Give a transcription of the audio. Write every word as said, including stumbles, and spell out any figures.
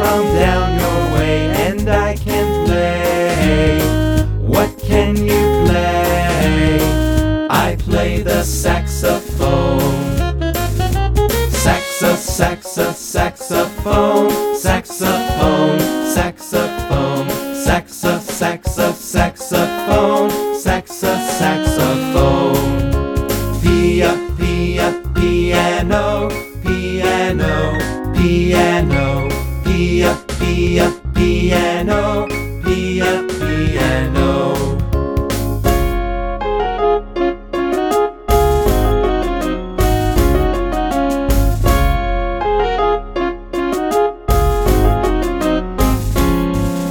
come down your way and I can play. What can you play? I play the saxophone. Saxo, saxo, saxophone, saxophone, saxophone, saxo, saxo, saxophone, saxo, saxophone. Pia, pia, piano, piano, piano, pia, pia, piano, pia.